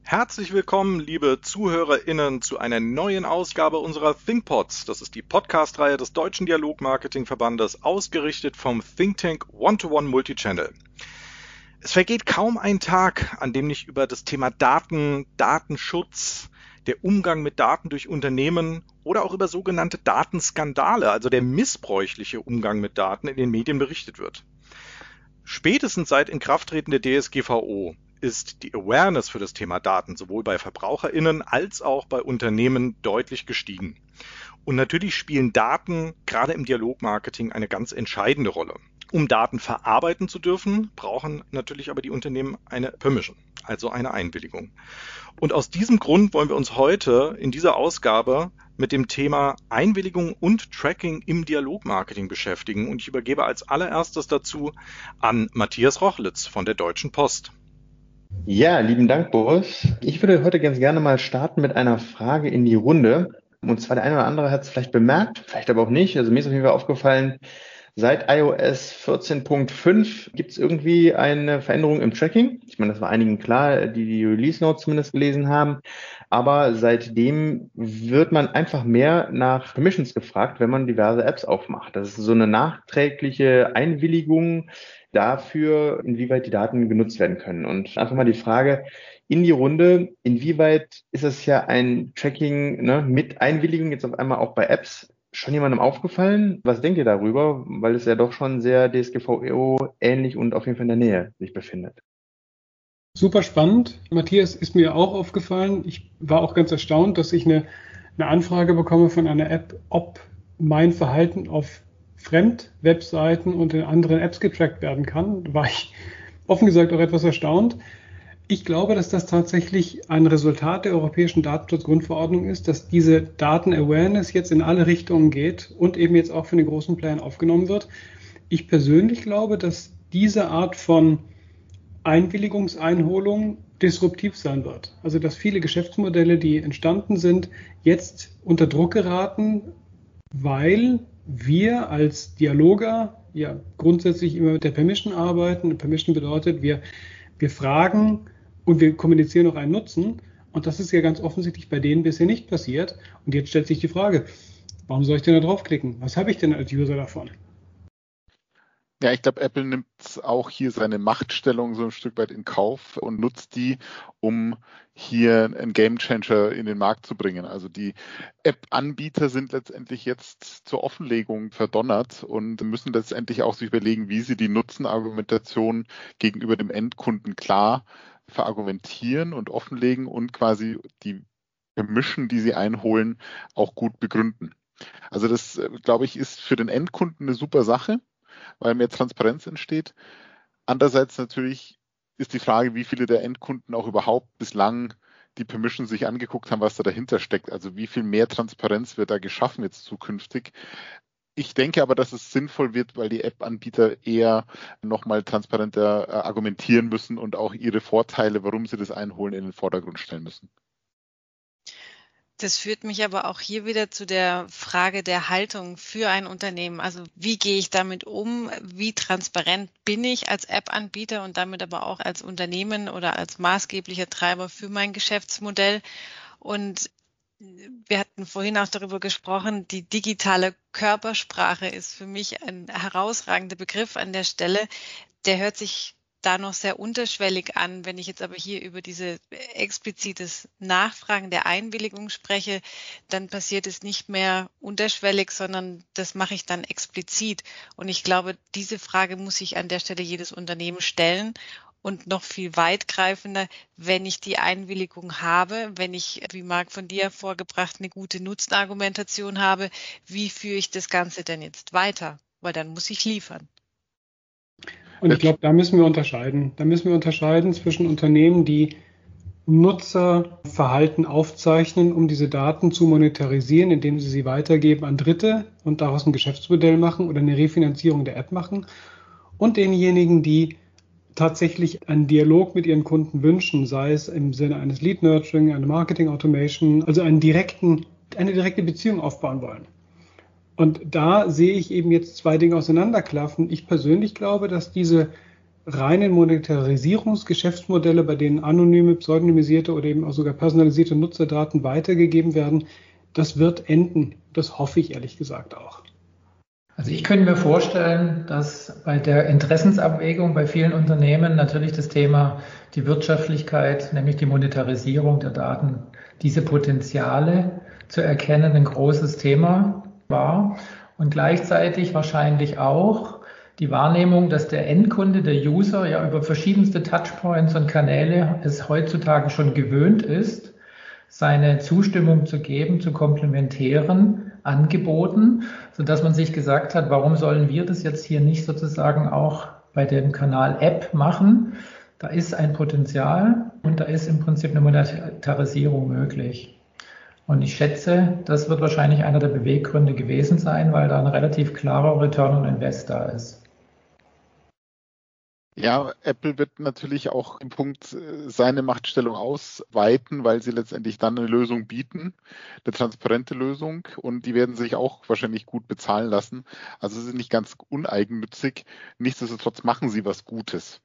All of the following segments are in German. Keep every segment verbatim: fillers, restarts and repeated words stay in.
Herzlich willkommen, liebe ZuhörerInnen, zu einer neuen Ausgabe unserer ThinkPods. Das ist die Podcast-Reihe des Deutschen Dialogmarketing-Verbandes, ausgerichtet vom Think Tank One-to-One Multichannel. Es vergeht kaum ein Tag, an dem nicht über das Thema Daten, Datenschutz, der Umgang mit Daten durch Unternehmen oder auch über sogenannte Datenskandale, also der missbräuchliche Umgang mit Daten, in den Medien berichtet wird. Spätestens seit Inkrafttreten der D S G V O ist die Awareness für das Thema Daten sowohl bei VerbraucherInnen als auch bei Unternehmen deutlich gestiegen. Und natürlich spielen Daten gerade im Dialogmarketing eine ganz entscheidende Rolle. Um Daten verarbeiten zu dürfen, brauchen natürlich aber die Unternehmen eine Permission, also eine Einwilligung. Und aus diesem Grund wollen wir uns heute in dieser Ausgabe mit dem Thema Einwilligung und Tracking im Dialogmarketing beschäftigen. Und ich übergebe als allererstes dazu an Matthias Rochlitz von der Deutschen Post. Ja, lieben Dank, Boris. Ich würde heute ganz gerne mal starten mit einer Frage in die Runde. Und zwar der eine oder andere hat es vielleicht bemerkt, vielleicht aber auch nicht. Also mir ist auf jeden Fall aufgefallen, seit i O S vierzehn Punkt fünf gibt es irgendwie eine Veränderung im Tracking. Ich meine, das war einigen klar, die die Release Notes zumindest gelesen haben. Aber seitdem wird man einfach mehr nach Permissions gefragt, wenn man diverse Apps aufmacht. Das ist so eine nachträgliche Einwilligung dafür, inwieweit die Daten genutzt werden können. Und einfach mal die Frage in die Runde, inwieweit ist es ja ein Tracking, ne, mit Einwilligung jetzt auf einmal auch bei Apps schon jemandem aufgefallen? Was denkt ihr darüber? Weil es ja doch schon sehr D S G V O ähnlich und auf jeden Fall in der Nähe sich befindet. Super spannend. Matthias, ist mir auch aufgefallen. Ich war auch ganz erstaunt, dass ich eine, eine Anfrage bekomme von einer App, ob mein Verhalten auf Fremdwebseiten und in anderen Apps getrackt werden kann. Da war ich offen gesagt auch etwas erstaunt. Ich glaube, dass das tatsächlich ein Resultat der Europäischen Datenschutzgrundverordnung ist, dass diese Daten-Awareness jetzt in alle Richtungen geht und eben jetzt auch von den großen Playern aufgenommen wird. Ich persönlich glaube, dass diese Art von Einwilligungseinholung disruptiv sein wird. Also dass viele Geschäftsmodelle, die entstanden sind, jetzt unter Druck geraten, weil wir als Dialoger ja grundsätzlich immer mit der Permission arbeiten. Permission bedeutet, wir, wir fragen und wir kommunizieren auch einen Nutzen. Und das ist ja ganz offensichtlich bei denen bisher nicht passiert. Und jetzt stellt sich die Frage, warum soll ich denn da draufklicken? Was habe ich denn als User davon? Ja, ich glaube, Apple nimmt auch hier seine Machtstellung so ein Stück weit in Kauf und nutzt die, um hier einen Gamechanger in den Markt zu bringen. Also die App-Anbieter sind letztendlich jetzt zur Offenlegung verdonnert und müssen letztendlich auch sich überlegen, wie sie die Nutzenargumentation gegenüber dem Endkunden klar verargumentieren und offenlegen und quasi die Permission, die sie einholen, auch gut begründen. Also das, glaube ich, ist für den Endkunden eine super Sache, weil mehr Transparenz entsteht. Andererseits natürlich ist die Frage, wie viele der Endkunden auch überhaupt bislang die Permission sich angeguckt haben, was da dahinter steckt. Also wie viel mehr Transparenz wird da geschaffen jetzt zukünftig. Ich denke aber, dass es sinnvoll wird, weil die App-Anbieter eher nochmal transparenter argumentieren müssen und auch ihre Vorteile, warum sie das einholen, in den Vordergrund stellen müssen. Das führt mich aber auch hier wieder zu der Frage der Haltung für ein Unternehmen. Also wie gehe ich damit um? Wie transparent bin ich als App-Anbieter und damit aber auch als Unternehmen oder als maßgeblicher Treiber für mein Geschäftsmodell? Und wir hatten vorhin auch darüber gesprochen, die digitale Körpersprache ist für mich ein herausragender Begriff an der Stelle. Der hört sich da noch sehr unterschwellig an. Wenn ich jetzt aber hier über diese explizites Nachfragen der Einwilligung spreche, dann passiert es nicht mehr unterschwellig, sondern das mache ich dann explizit. Und ich glaube, diese Frage muss sich an der Stelle jedes Unternehmen stellen. Und noch viel weitgreifender, wenn ich die Einwilligung habe, wenn ich, wie Marc von dir vorgebracht, eine gute Nutzenargumentation habe, wie führe ich das Ganze denn jetzt weiter? Weil dann muss ich liefern. Und ich glaube, da müssen wir unterscheiden. Da müssen wir unterscheiden zwischen Unternehmen, die Nutzerverhalten aufzeichnen, um diese Daten zu monetarisieren, indem sie sie weitergeben an Dritte und daraus ein Geschäftsmodell machen oder eine Refinanzierung der App machen. Und denjenigen, die tatsächlich einen Dialog mit ihren Kunden wünschen, sei es im Sinne eines Lead Nurturing, eine Marketing Automation, also einen direkten, eine direkte Beziehung aufbauen wollen. Und da sehe ich eben jetzt zwei Dinge auseinanderklaffen. Ich persönlich glaube, dass diese reinen Monetarisierungsgeschäftsmodelle, bei denen anonyme, pseudonymisierte oder eben auch sogar personalisierte Nutzerdaten weitergegeben werden, das wird enden. Das hoffe ich ehrlich gesagt auch. Also ich könnte mir vorstellen, dass bei der Interessensabwägung bei vielen Unternehmen natürlich das Thema die Wirtschaftlichkeit, nämlich die Monetarisierung der Daten, diese Potenziale zu erkennen, ein großes Thema war und gleichzeitig wahrscheinlich auch die Wahrnehmung, dass der Endkunde, der User ja über verschiedenste Touchpoints und Kanäle es heutzutage schon gewöhnt ist, seine Zustimmung zu geben zu komplementären Angeboten, sodass man sich gesagt hat, warum sollen wir das jetzt hier nicht sozusagen auch bei dem Kanal App machen? Da ist ein Potenzial und da ist im Prinzip eine Monetarisierung möglich. Und ich schätze, das wird wahrscheinlich einer der Beweggründe gewesen sein, weil da ein relativ klarer Return on Invest da ist. Ja, Apple wird natürlich auch im Punkt seine Machtstellung ausweiten, weil sie letztendlich dann eine Lösung bieten, eine transparente Lösung, und die werden sich auch wahrscheinlich gut bezahlen lassen. Also sie sind nicht ganz uneigennützig. Nichtsdestotrotz machen sie was Gutes.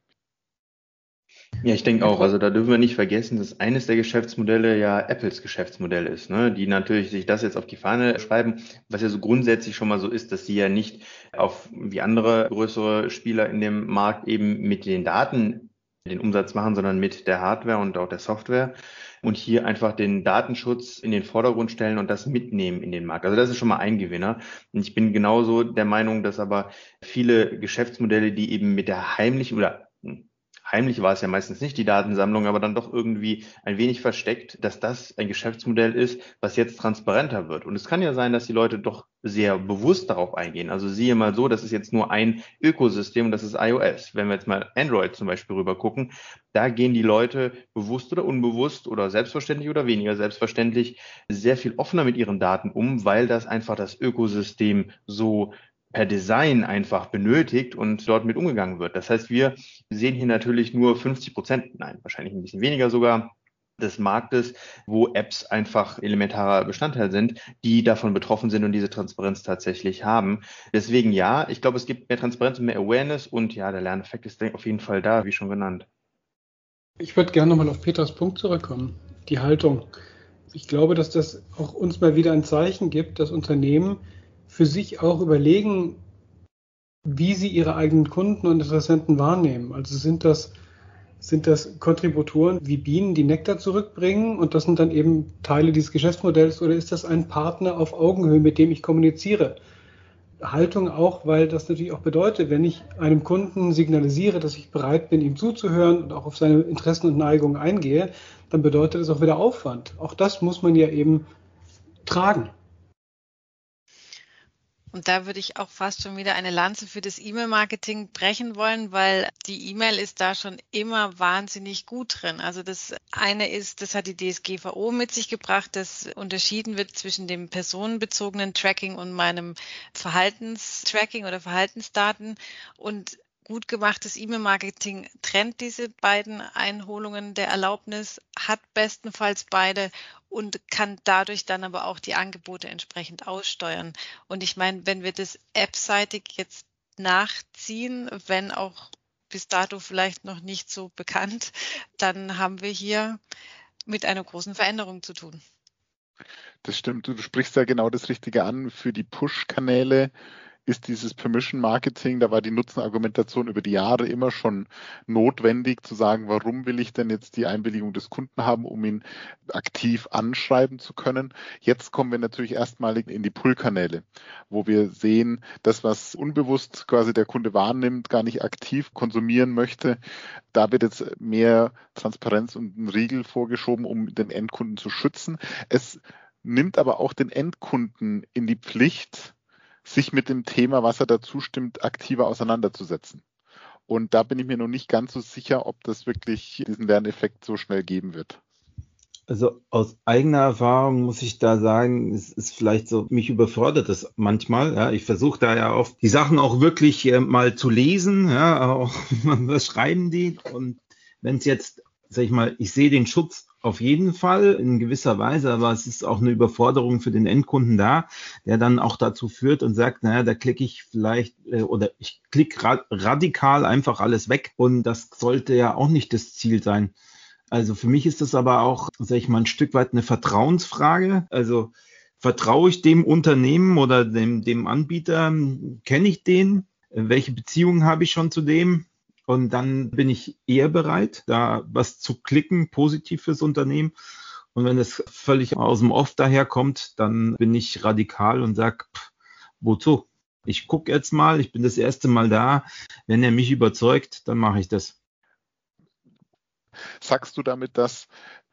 Ja, ich denke auch. Also da dürfen wir nicht vergessen, dass eines der Geschäftsmodelle ja Apples Geschäftsmodell ist, ne? Die natürlich sich das jetzt auf die Fahne schreiben, was ja so grundsätzlich schon mal so ist, dass sie ja nicht auf wie andere größere Spieler in dem Markt eben mit den Daten den Umsatz machen, sondern mit der Hardware und auch der Software und hier einfach den Datenschutz in den Vordergrund stellen und das mitnehmen in den Markt. Also das ist schon mal ein Gewinner. Und ich bin genauso der Meinung, dass aber viele Geschäftsmodelle, die eben mit der heimlichen oder heimlich war es ja meistens nicht, die Datensammlung, aber dann doch irgendwie ein wenig versteckt, dass das ein Geschäftsmodell ist, was jetzt transparenter wird. Und es kann ja sein, dass die Leute doch sehr bewusst darauf eingehen. Also siehe mal so, das ist jetzt nur ein Ökosystem und das ist iOS. Wenn wir jetzt mal Android zum Beispiel rüber gucken, da gehen die Leute bewusst oder unbewusst oder selbstverständlich oder weniger selbstverständlich sehr viel offener mit ihren Daten um, weil das einfach das Ökosystem so per Design einfach benötigt und dort mit umgegangen wird. Das heißt, wir sehen hier natürlich nur fünfzig Prozent, nein, wahrscheinlich ein bisschen weniger sogar, des Marktes, wo Apps einfach elementarer Bestandteil sind, die davon betroffen sind und diese Transparenz tatsächlich haben. Deswegen ja, ich glaube, es gibt mehr Transparenz und mehr Awareness und ja, der Lerneffekt ist auf jeden Fall da, wie schon genannt. Ich würde gerne nochmal auf Peters Punkt zurückkommen, die Haltung. Ich glaube, dass das auch uns mal wieder ein Zeichen gibt, dass Unternehmen für sich auch überlegen, wie sie ihre eigenen Kunden und Interessenten wahrnehmen. Also sind das, sind das Kontributoren wie Bienen, die Nektar zurückbringen und das sind dann eben Teile dieses Geschäftsmodells, oder ist das ein Partner auf Augenhöhe, mit dem ich kommuniziere? Haltung auch, weil das natürlich auch bedeutet, wenn ich einem Kunden signalisiere, dass ich bereit bin, ihm zuzuhören und auch auf seine Interessen und Neigungen eingehe, dann bedeutet das auch wieder Aufwand. Auch das muss man ja eben tragen. Und da würde ich auch fast schon wieder eine Lanze für das E-Mail-Marketing brechen wollen, weil die E-Mail ist da schon immer wahnsinnig gut drin. Also das eine ist, das hat die D S G V O mit sich gebracht, dass unterschieden wird zwischen dem personenbezogenen Tracking und meinem Verhaltenstracking oder Verhaltensdaten. Und gut gemachtes E-Mail-Marketing trennt diese beiden Einholungen der Erlaubnis, hat bestenfalls beide und kann dadurch dann aber auch die Angebote entsprechend aussteuern. Und ich meine, wenn wir das appseitig jetzt nachziehen, wenn auch bis dato vielleicht noch nicht so bekannt, dann haben wir hier mit einer großen Veränderung zu tun. Das stimmt, du sprichst ja genau das Richtige an. Für die Push-Kanäle ist dieses Permission-Marketing, da war die Nutzenargumentation über die Jahre immer schon notwendig, zu sagen, warum will ich denn jetzt die Einwilligung des Kunden haben, um ihn aktiv anschreiben zu können. Jetzt kommen wir natürlich erstmalig in die Pull-Kanäle, wo wir sehen, das, was unbewusst quasi der Kunde wahrnimmt, gar nicht aktiv konsumieren möchte, da wird jetzt mehr Transparenz und ein Riegel vorgeschoben, um den Endkunden zu schützen. Es nimmt aber auch den Endkunden in die Pflicht, sich mit dem Thema, was er dazu stimmt, aktiver auseinanderzusetzen. Und da bin ich mir noch nicht ganz so sicher, ob das wirklich diesen Lerneffekt so schnell geben wird. Also aus eigener Erfahrung muss ich da sagen, es ist vielleicht so, mich überfordert das manchmal. Ja, ich versuche da ja oft die Sachen auch wirklich äh, mal zu lesen, ja, auch was schreiben die. Und wenn es jetzt, sag ich mal, ich sehe den Schutz auf jeden Fall in gewisser Weise, aber es ist auch eine Überforderung für den Endkunden da, der dann auch dazu führt und sagt, naja, da klicke ich vielleicht äh, oder ich klicke ra- radikal einfach alles weg und das sollte ja auch nicht das Ziel sein. Also für mich ist das aber auch, sag ich mal, ein Stück weit eine Vertrauensfrage. Also vertraue ich dem Unternehmen oder dem, dem Anbieter? Kenne ich den? Welche Beziehungen habe ich schon zu dem? Und dann bin ich eher bereit, da was zu klicken, positiv fürs Unternehmen. Und wenn es völlig aus dem Off daherkommt, dann bin ich radikal und sage, wozu? Ich gucke jetzt mal, ich bin das erste Mal da. Wenn er mich überzeugt, dann mache ich das. Sagst du damit, dass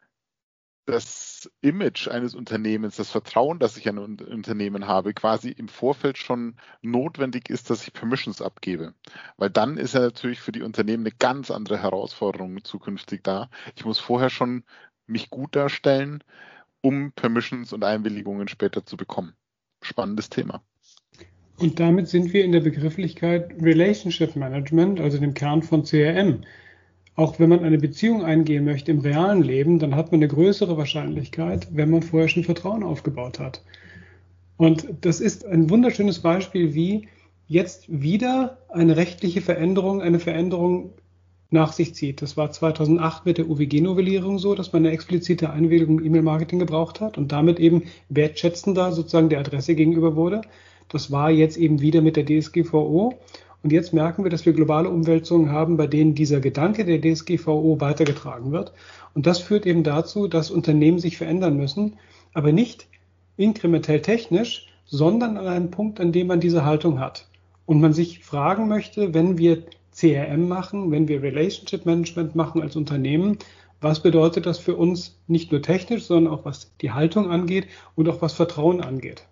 das Image eines Unternehmens, das Vertrauen, das ich an ein Unternehmen habe, quasi im Vorfeld schon notwendig ist, dass ich Permissions abgebe? Weil dann ist ja natürlich für die Unternehmen eine ganz andere Herausforderung zukünftig da. Ich muss vorher schon mich gut darstellen, um Permissions und Einwilligungen später zu bekommen. Spannendes Thema. Und damit sind wir in der Begrifflichkeit Relationship Management, also dem Kern von C R M. Auch wenn man eine Beziehung eingehen möchte im realen Leben, dann hat man eine größere Wahrscheinlichkeit, wenn man vorher schon Vertrauen aufgebaut hat. Und das ist ein wunderschönes Beispiel, wie jetzt wieder eine rechtliche Veränderung, eine Veränderung nach sich zieht. Das war zweitausendacht mit der U W G-Novellierung so, dass man eine explizite Einwilligung im E-Mail-Marketing gebraucht hat und damit eben wertschätzender sozusagen der Adresse gegenüber wurde. Das war jetzt eben wieder mit der D S G V O. Und jetzt merken wir, dass wir globale Umwälzungen haben, bei denen dieser Gedanke der D S G V O weitergetragen wird. Und das führt eben dazu, dass Unternehmen sich verändern müssen, aber nicht inkrementell technisch, sondern an einem Punkt, an dem man diese Haltung hat. Und man sich fragen möchte, wenn wir C R M machen, wenn wir Relationship Management machen als Unternehmen, was bedeutet das für uns nicht nur technisch, sondern auch was die Haltung angeht und auch was Vertrauen angeht?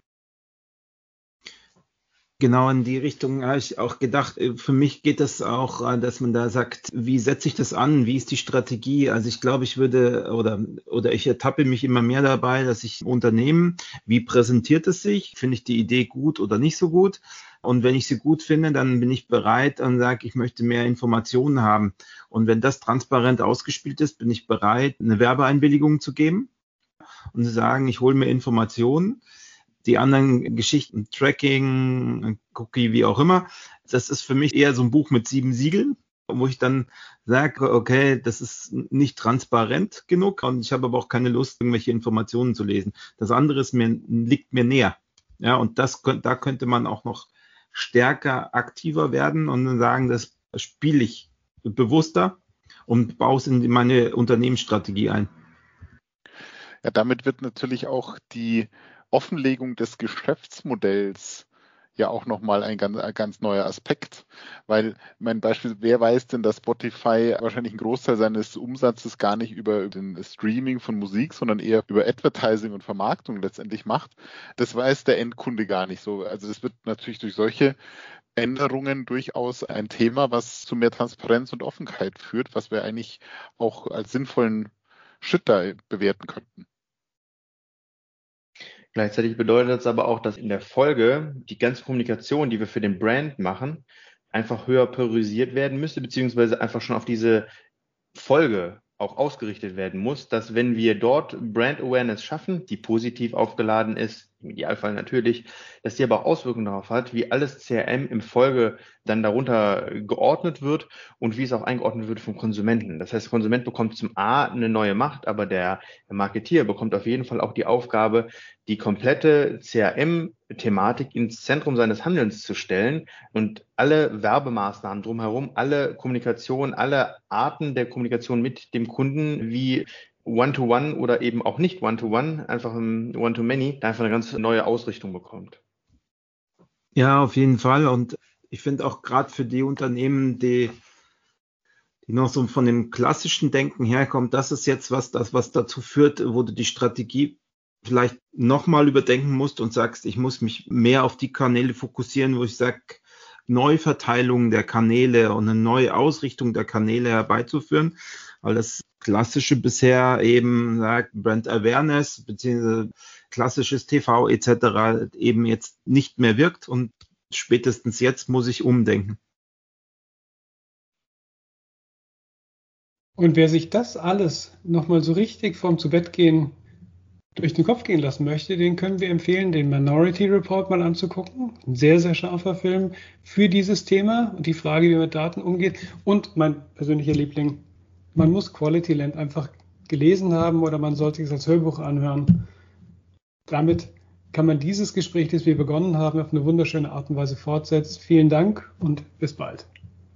Genau in die Richtung habe ich auch gedacht. Für mich geht das auch, dass man da sagt, wie setze ich das an? Wie ist die Strategie? Also ich glaube, ich würde oder oder ich ertappe mich immer mehr dabei, dass ich Unternehmen, wie präsentiert es sich? Finde ich die Idee gut oder nicht so gut? Und wenn ich sie gut finde, dann bin ich bereit und sage, ich möchte mehr Informationen haben. Und wenn das transparent ausgespielt ist, bin ich bereit, eine Werbeeinwilligung zu geben und zu sagen, ich hole mir Informationen. Die anderen Geschichten, Tracking, Cookie, wie auch immer, das ist für mich eher so ein Buch mit sieben Siegeln, wo ich dann sage, okay, das ist nicht transparent genug und ich habe aber auch keine Lust, irgendwelche Informationen zu lesen. Das andere ist mir, liegt mir näher. Ja, und das, da könnte man auch noch stärker aktiver werden und sagen, das spiele ich bewusster und baue es in meine Unternehmensstrategie ein. Ja, damit wird natürlich auch die Offenlegung des Geschäftsmodells ja auch nochmal ein ganz, ein ganz neuer Aspekt, weil mein Beispiel, wer weiß denn, dass Spotify wahrscheinlich einen Großteil seines Umsatzes gar nicht über den Streaming von Musik, sondern eher über Advertising und Vermarktung letztendlich macht. Das weiß der Endkunde gar nicht so. Also das wird natürlich durch solche Änderungen durchaus ein Thema, was zu mehr Transparenz und Offenheit führt, was wir eigentlich auch als sinnvollen Schritt da bewerten könnten. Gleichzeitig bedeutet das aber auch, dass in der Folge die ganze Kommunikation, die wir für den Brand machen, einfach höher priorisiert werden müsste, beziehungsweise einfach schon auf diese Folge auch ausgerichtet werden muss, dass wenn wir dort Brand Awareness schaffen, die positiv aufgeladen ist, im Idealfall natürlich, dass die aber auch Auswirkungen darauf hat, wie alles C R M im Folge dann darunter geordnet wird und wie es auch eingeordnet wird vom Konsumenten. Das heißt, der Konsument bekommt zum A eine neue Macht, aber der Marketier bekommt auf jeden Fall auch die Aufgabe, die komplette C R M-Thematik ins Zentrum seines Handelns zu stellen und alle Werbemaßnahmen drumherum, alle Kommunikation, alle Arten der Kommunikation mit dem Kunden wie One-to-One oder eben auch nicht One-to-One, einfach ein One-to-Many, da einfach eine ganz neue Ausrichtung bekommt. Ja, auf jeden Fall. Und ich finde auch gerade für die Unternehmen, die, die noch so von dem klassischen Denken herkommt, das ist jetzt was, das, was dazu führt, wo du die Strategie vielleicht nochmal überdenken musst und sagst, ich muss mich mehr auf die Kanäle fokussieren, wo ich sage, Neuverteilung der Kanäle und eine neue Ausrichtung der Kanäle herbeizuführen, weil das klassische bisher eben sagt, Brand Awareness beziehungsweise klassisches T V et cetera eben jetzt nicht mehr wirkt und spätestens jetzt muss ich umdenken. Und wer sich das alles nochmal so richtig vorm Zubettgehen durch den Kopf gehen lassen möchte, den können wir empfehlen, den Minority Report mal anzugucken. Ein sehr, sehr scharfer Film für dieses Thema und die Frage, wie man mit Daten umgeht. Und mein persönlicher Liebling, man muss Quality Land einfach gelesen haben oder man sollte es als Hörbuch anhören. Damit kann man dieses Gespräch, das wir begonnen haben, auf eine wunderschöne Art und Weise fortsetzen. Vielen Dank und bis bald.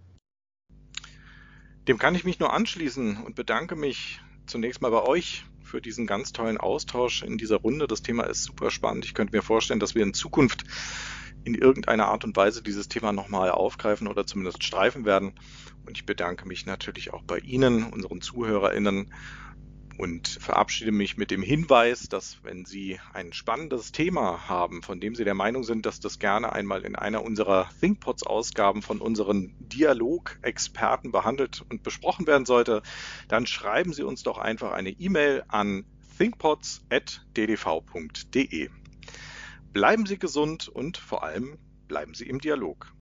Dem kann ich mich nur anschließen und bedanke mich zunächst mal bei euch für diesen ganz tollen Austausch in dieser Runde. Das Thema ist super spannend. Ich könnte mir vorstellen, dass wir in Zukunft in irgendeiner Art und Weise dieses Thema nochmal aufgreifen oder zumindest streifen werden. Und ich bedanke mich natürlich auch bei Ihnen, unseren ZuhörerInnen, und verabschiede mich mit dem Hinweis, dass wenn Sie ein spannendes Thema haben, von dem Sie der Meinung sind, dass das gerne einmal in einer unserer ThinkPods-Ausgaben von unseren Dialog-Experten behandelt und besprochen werden sollte, dann schreiben Sie uns doch einfach eine E-Mail an thinkpods at d d v punkt d e. Bleiben Sie gesund und vor allem bleiben Sie im Dialog.